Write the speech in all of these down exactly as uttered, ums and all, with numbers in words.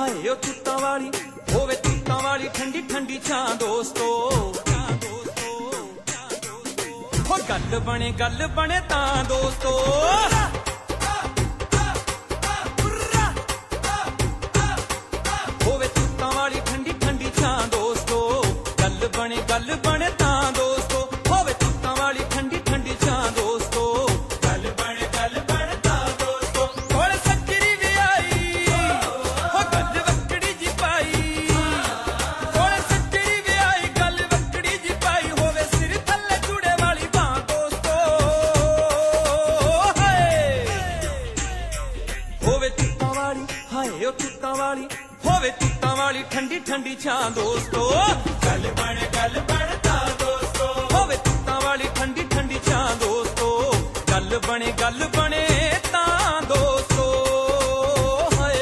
हाय ओ तूतां वाली होवे तूतां वाली ठंडी ठंडी छां दोस्तो हो गल बने गल बने तां दोस्तो होवे तूतां वाली ठंडी ठंडी छां दोस्तो गल बने गल बने तां दोस्तो होवे तूतां वाली ठंडी ठंडी छां दोस्तो गल बने गल बने तां दोस्तो कोल सजरी भी आई हो गल वकड़ी जी पाई कोल सजरी भी आई गल वकड़ी जी पाई होवे सिर थल्ले जुड़े वाली बां दोस्तो हाय होवे तूतां वाली हाय ओ तूतां वाली होवे तूतां वाली ठंडी ठंडी छां दोस्तो गल बने गल बने तां दोस्तो होवे तूतां वाली ठंडी ठंडी छां दोस्तो गल बने गल बने तां दोस्तो हाय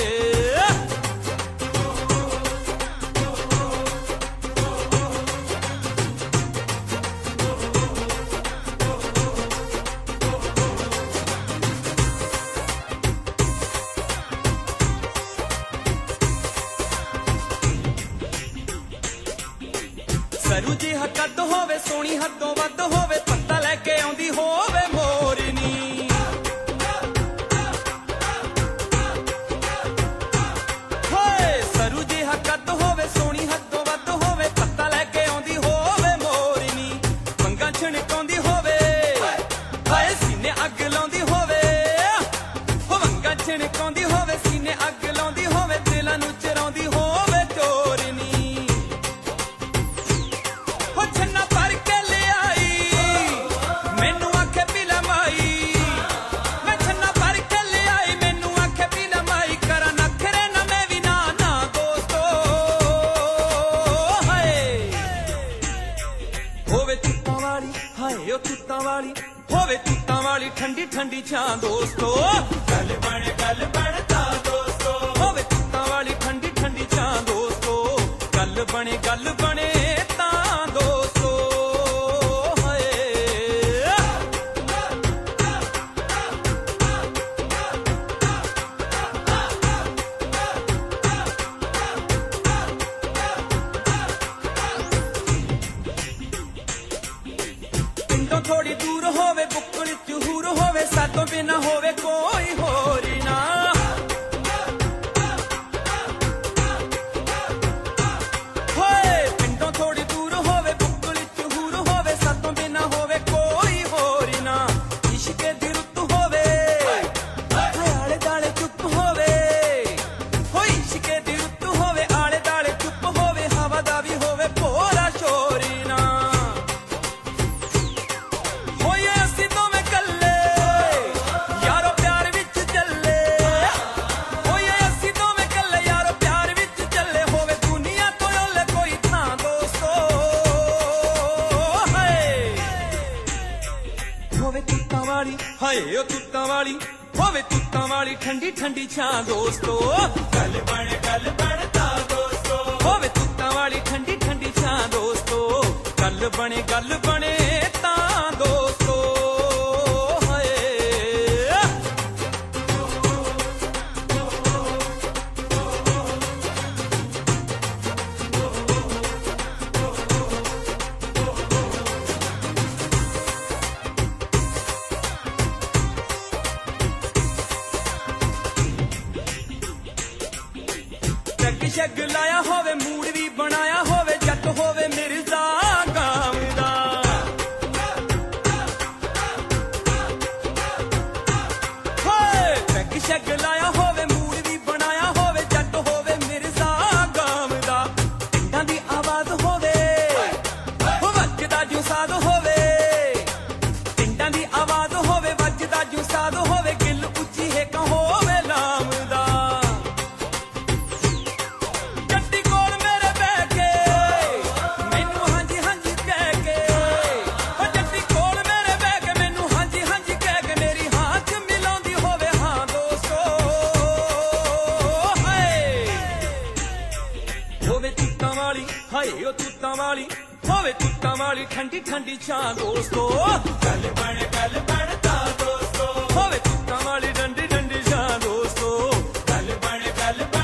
सरू जी हकद होवे सोनी हदों वध होवे पत्ता लैके आउंदी होवे मोरनी होए सरू जी हकद होवे सोनी हदों वध होवे पत्ता लैके आउंदी होवे मोरनी वंगां छणकाउंदी होवे हाय सीने अग लाउंदी होवे हो वंगां छणकाउंदी होवे सीने अग लाउंदी होवे दिलां नूं चराउंदी होवे चोरनी हाय ओ तूतां वाली होवे तूतां वाली ठंडी ठंडी छां दोस्तो गल बने गल बने तां दोस्तो होवे तूतां वाली ठंडी ठंडी छां दोस्तो गल बने गल बने तां दोस्तो हाय थोड़ी दूर होवे बुक्कड़ चूर होवे सातों बिना होवे कोई होरी ना होए पिंडों थोड़ी दूर होवे बुक्कड़ चूर होवे सातों बिना होवे कोई होरी ना इश्के दी रुत होवे आले दाले चुप होवे हो इश्के दी रुत होवे आले दाले चुप होवे हवा दा भी होवे पूरा शोरी ना हाय ओ तूतां वाली होवे तूतां वाली ठंडी ठंडी छां दोस्तो गल बने गल बने तां दोस्तो होवे तूतां वाली ठंडी ठंडी छां दोस्तो गल बने गल बने तां दोस्तो हाय शग लाया होवे मूड भी बनाया होवे जट होवे मिर्जा गांव दा होए पैग शग लाया होवे मूड भी बनाया होवे जट होवे मिर्जा गांव दा पिंडां दी आवाज होवे हो वजदा जू साद होवे पिंडां दी आवाज होवे वजदा जू साद होवे गिल उच्ची है का होवे लाम दा हाय ओ तूतां वाली होवे तूतां वाली ठंडी ठंडी छां दोस्तो गल बने गल बने तां दोस्तो होवे तूतां वाली ठंडी ठंडी छां दोस्तो गल बने गल बने